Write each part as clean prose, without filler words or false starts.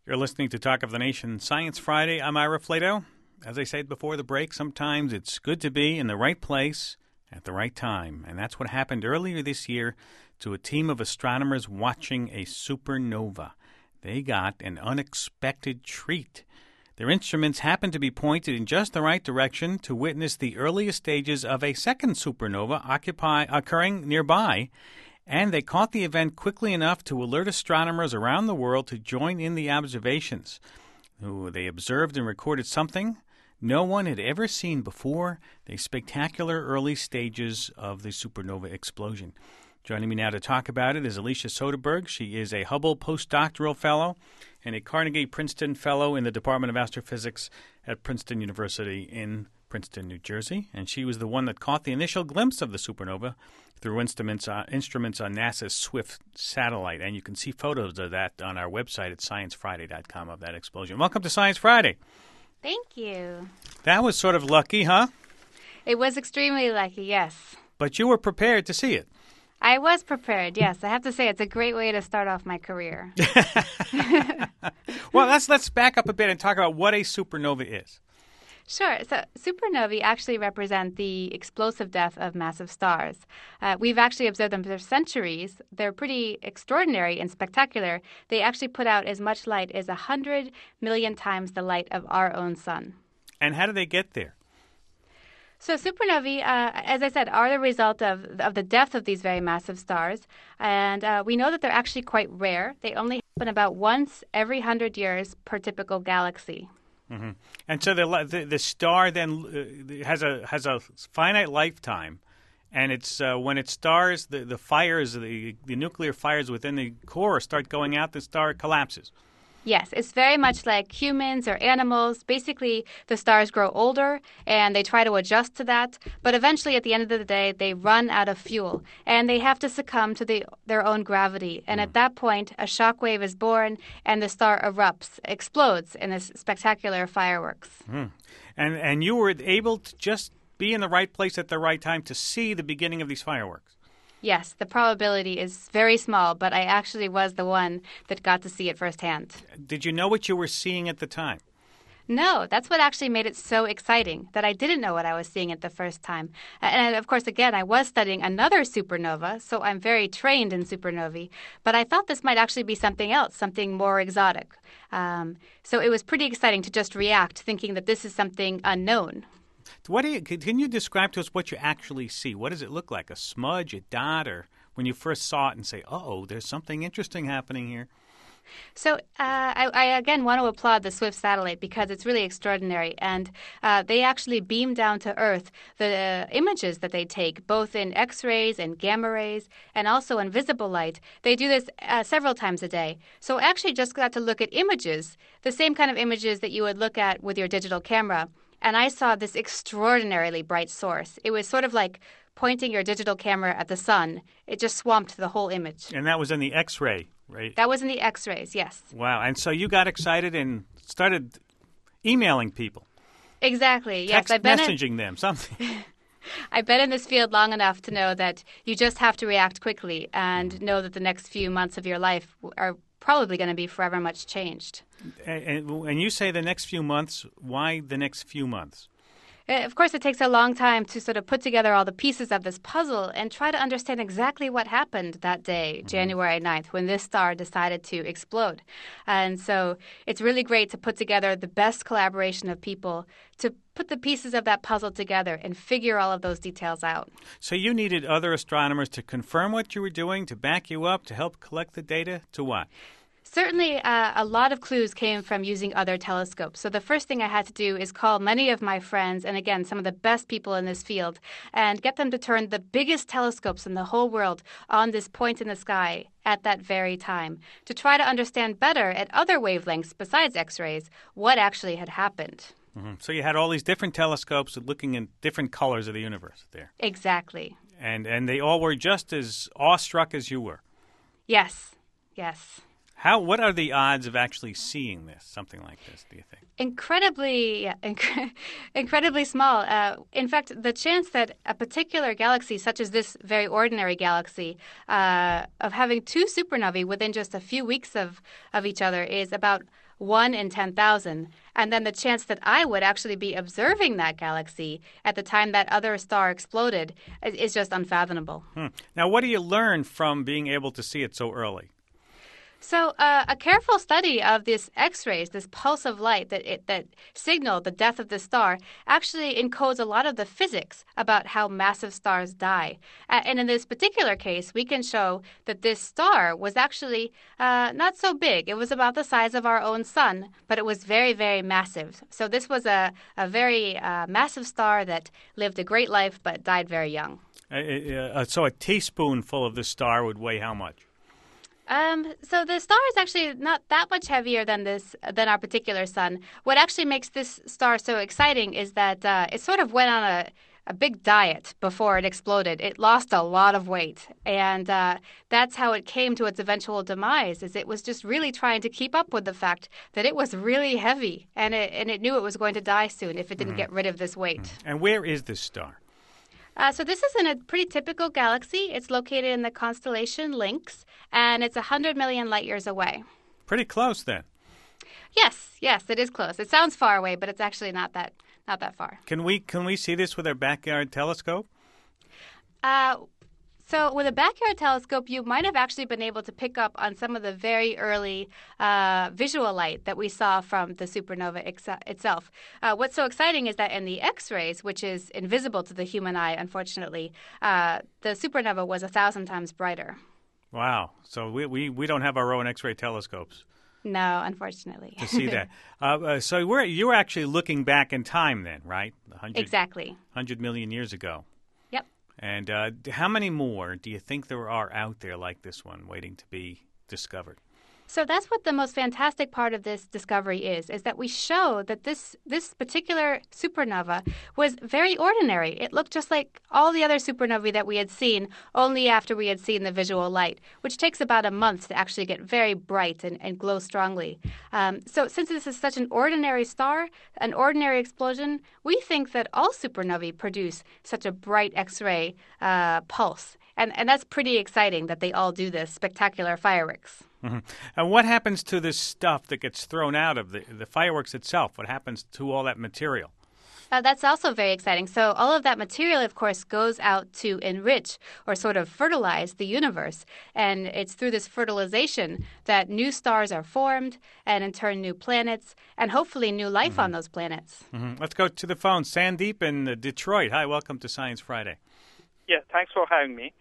You're listening to Talk of the Nation Science Friday. I'm Ira Flato. As I said before the break, sometimes it's good to be in the right place at the right time. And that's what happened earlier this year to a team of astronomers watching a supernova. They got an unexpected treat. Their instruments happened to be pointed in just the right direction to witness the earliest stages of a second supernova occurring nearby. And they caught the event quickly enough to alert astronomers around the world to join in the observations. They observed and recorded something no one had ever seen before, the spectacular early stages of the supernova explosion. Joining me now to talk about it is Alicia Soderberg. She is a Hubble postdoctoral fellow and a Carnegie Princeton fellow in the Department of Astrophysics at Princeton University in Princeton, New Jersey. And she was the one that caught the initial glimpse of the supernova through instruments on NASA's SWIFT satellite. And you can see photos of that on our website at sciencefriday.com of that explosion. Welcome to Science Friday. Thank you. That was sort of lucky, huh? It was extremely lucky, yes. But you were prepared to see it. I was prepared, yes. I have to say it's a great way to start off my career. Well, let's back up a bit and talk about what a supernova is. Sure. So supernovae actually represent the explosive death of massive stars. We've actually observed them for centuries. They're pretty extraordinary and spectacular. They actually put out as much light as 100 million times the light of our own sun. And how do they get there? So supernovae, as I said, are the result of the death of these very massive stars. And we know that they're actually quite rare. They only happen about once every 100 years per typical galaxy. Mm-hmm. And so the star then has a finite lifetime, and it's when it stars, the fires, the nuclear fires within the core start going out, the star collapses. Yes, it's very much like humans or animals. Basically, the stars grow older and they try to adjust to that. But eventually, at the end of the day, they run out of fuel and they have to succumb to their own gravity. And at that point, a shock wave is born and the star erupts, explodes in this spectacular fireworks. Mm. And you were able to just be in the right place at the right time to see the beginning of these fireworks. Yes, the probability is very small, but I actually was the one that got to see it firsthand. Did you know what you were seeing at the time? No, that's what actually made it so exciting, that I didn't know what I was seeing at the first time. And of course, again, I was studying another supernova, so I'm very trained in supernovae, but I thought this might actually be something else, something more exotic. So it was pretty exciting to just react, thinking that this is something unknown. Can you describe to us what you actually see? What does it look like? A smudge, a dot, or when you first saw it and say, uh-oh, there's something interesting happening here? So I again want to applaud the SWIFT satellite because it's really extraordinary. And they actually beam down to Earth the images that they take, both in X-rays and gamma rays and also in visible light. They do this several times a day. So I actually just got to look at images, the same kind of images that you would look at with your digital camera. And I saw this extraordinarily bright source. It was sort of like pointing your digital camera at the sun. It just swamped the whole image. And that was in the X-ray, right? That was in the X-rays, yes. Wow. And so you got excited and started emailing people. Exactly, yes. Messaging them, something. I've been in this field long enough to know that you just have to react quickly and know that the next few months of your life are probably going to be forever much changed. And you say the next few months. Why the next few months? Of course, it takes a long time to sort of put together all the pieces of this puzzle and try to understand exactly what happened that day, January 9th, when this star decided to explode. And so it's really great to put together the best collaboration of people to put the pieces of that puzzle together and figure all of those details out. So you needed other astronomers to confirm what you were doing, to back you up, to help collect the data, to what? Certainly, a lot of clues came from using other telescopes. So the first thing I had to do is call many of my friends, and again, some of the best people in this field, and get them to turn the biggest telescopes in the whole world on this point in the sky at that very time to try to understand better at other wavelengths besides X-rays what actually had happened. Mm-hmm. So you had all these different telescopes looking in different colors of the universe there. Exactly. And they all were just as awestruck as you were. Yes, yes. What are the odds of actually seeing this, something like this, do you think? Incredibly small. In fact, the chance that a particular galaxy, such as this very ordinary galaxy, of having two supernovae within just a few weeks of each other is about 1 in 10,000. And then the chance that I would actually be observing that galaxy at the time that other star exploded is just unfathomable. Now, what do you learn from being able to see it so early? So a careful study of this X-rays, this pulse of light that signal the death of the star, actually encodes a lot of the physics about how massive stars die. And in this particular case, we can show that this star was actually not so big. It was about the size of our own sun, but it was very, very massive. So this was a very massive star that lived a great life but died very young. So a teaspoonful of the star would weigh how much? So the star is actually not that much heavier than our particular sun. What actually makes this star so exciting is that it sort of went on a big diet before it exploded. It lost a lot of weight, and that's how it came to its eventual demise. Is it was just really trying to keep up with the fact that it was really heavy, and it knew it was going to die soon if it didn't get rid of this weight. And where is this star? So this is in a pretty typical galaxy. It's located in the constellation Lynx, and it's 100 million light years away. Pretty close, then. Yes, it is close. It sounds far away, but it's actually not that far. Can we see this with our backyard telescope? So with a backyard telescope, you might have actually been able to pick up on some of the very early visual light that we saw from the supernova itself. What's so exciting is that in the X-rays, which is invisible to the human eye, unfortunately, the supernova was 1,000 times brighter. Wow. So we don't have our own X-ray telescopes. No, unfortunately. To see that. So you were actually looking back in time then, right? Exactly. 100 million years ago. Yep. And how many more do you think there are out there like this one waiting to be discovered? So that's what the most fantastic part of this discovery is that we show that this particular supernova was very ordinary. It looked just like all the other supernovae that we had seen, only after we had seen the visual light, which takes about a month to actually get very bright and glow strongly. So since this is such an ordinary star, an ordinary explosion, we think that all supernovae produce such a bright X-ray pulse. And that's pretty exciting that they all do this spectacular fireworks. Mm-hmm. And what happens to this stuff that gets thrown out of the fireworks itself? What happens to all that material? That's also very exciting. So all of that material, of course, goes out to enrich or sort of fertilize the universe. And it's through this fertilization that new stars are formed and, in turn, new planets and hopefully new life on those planets. Mm-hmm. Let's go to the phone. Sandeep in Detroit. Hi, welcome to Science Friday. Yeah, thanks for having me.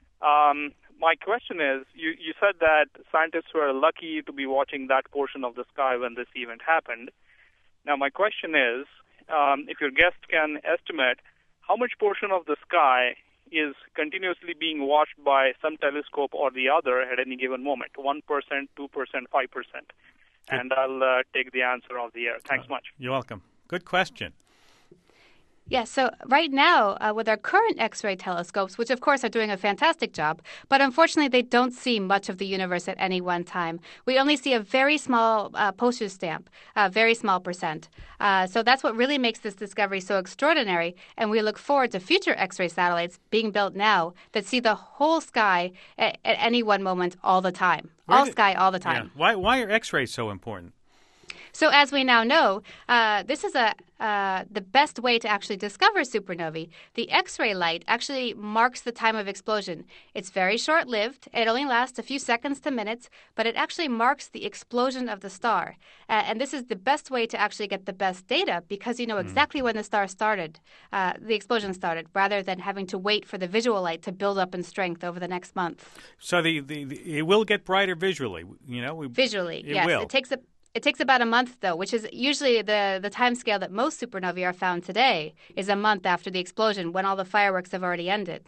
My question is, you said that scientists were lucky to be watching that portion of the sky when this event happened. Now, my question is, if your guest can estimate how much portion of the sky is continuously being watched by some telescope or the other at any given moment, 1%, 2%, 5%. And I'll take the answer off the air. Thanks much. You're welcome. Good question. Yes, so right now, with our current X-ray telescopes, which of course are doing a fantastic job, but unfortunately they don't see much of the universe at any one time. We only see a very small postage stamp, a very small percent. So that's what really makes this discovery so extraordinary, and we look forward to future X-ray satellites being built now that see the whole sky at any one moment all the time. Sky all the time. Yeah. Why are X-rays so important? So as we now know, this is the best way to actually discover supernovae. The X-ray light actually marks the time of explosion. It's very short-lived. It only lasts a few seconds to minutes, but it actually marks the explosion of the star. And this is the best way to actually get the best data because you know exactly when the star started, the explosion started, rather than having to wait for the visual light to build up in strength over the next month. So it will get brighter visually, you know? Visually, yes. Will. It takes about a month, though, which is usually the time scale that most supernovae are found today is a month after the explosion when all the fireworks have already ended.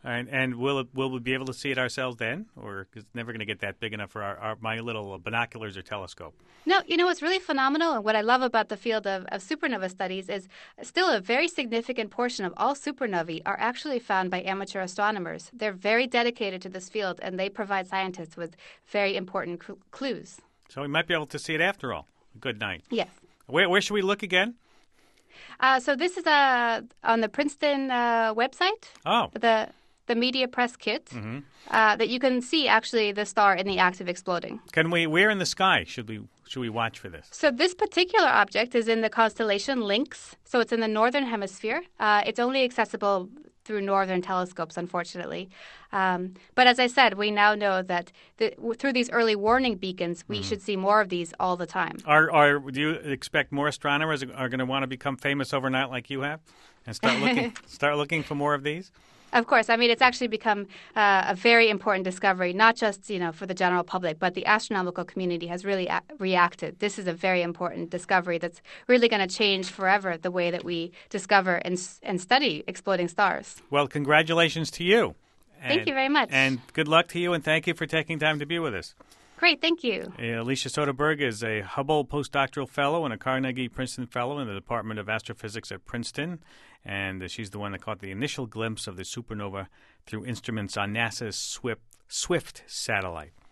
And will we be able to see it ourselves then, or it's never going to get that big enough for my little binoculars or telescope? No, what's really phenomenal and what I love about the field of supernova studies is still a very significant portion of all supernovae are actually found by amateur astronomers. They're very dedicated to this field, and they provide scientists with very important clues. So we might be able to see it after all. Good night. Yes. Where should we look again? So this is on the Princeton website. Oh. The Media Press Kit that you can see actually the star in the act of exploding. Where in the sky should we watch for this? So this particular object is in the constellation Lynx. So it's in the northern hemisphere. It's only accessible through northern telescopes, unfortunately. But as I said, we now know that through these early warning beacons, we should see more of these all the time. Do you expect more astronomers are going to want to become famous overnight like you have and start looking for more of these? Of course. I mean, it's actually become a very important discovery, not just, for the general public, but the astronomical community has really reacted. This is a very important discovery that's really going to change forever the way that we discover and study exploding stars. Well, congratulations to you. Thank you very much. And good luck to you, and thank you for taking time to be with us. Great, thank you. Alicia Soderberg is a Hubble postdoctoral fellow and a Carnegie Princeton fellow in the Department of Astrophysics at Princeton, and she's the one that caught the initial glimpse of the supernova through instruments on NASA's Swift satellite.